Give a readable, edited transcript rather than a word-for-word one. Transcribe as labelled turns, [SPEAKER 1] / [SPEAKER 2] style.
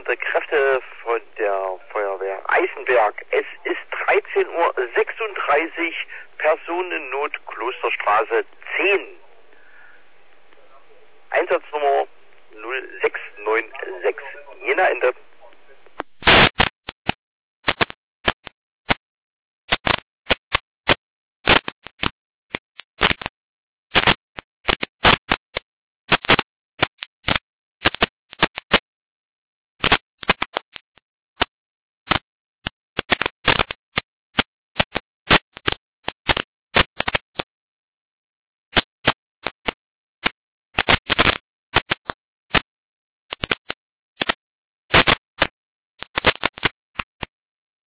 [SPEAKER 1] der Kräfte von der Feuerwehr Eisenberg. Es ist 13:36 Uhr, Personennot Klosterstraße 10. Einsatznummer 0696. Jena Ende.